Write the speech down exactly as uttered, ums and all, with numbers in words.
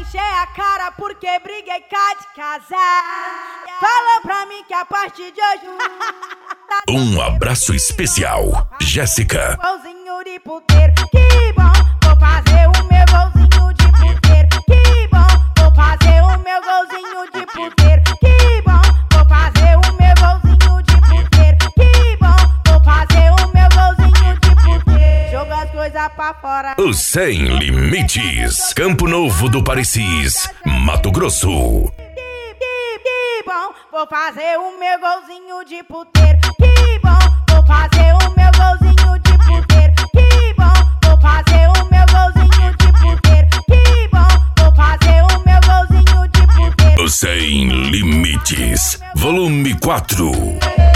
encher a cara porque briguei cá de casar. Fala pra mim que a partir de hoje Um abraço especial, Jéssica. Golzinho de puteiro, que bom, vou fazer o meu golzinho de puteiro. Que bom, vou fazer o meu golzinho de puteiro. Que bom, vou fazer o meu golzinho de puteiro. Que bom, vou fazer o meu golzinho de puteiro. Joga as coisas pra fora. O Sem Limites, Campo Novo do Parecis, Mato Grosso. Que bom, vou fazer o meu golzinho de puteiro. Que bom, vou fazer o meu golzinho de puteiro. Que bom, vou fazer o meu golzinho de puteiro. Que bom, vou fazer o meu golzinho de puteiro. O Sem Limites, volume quatro.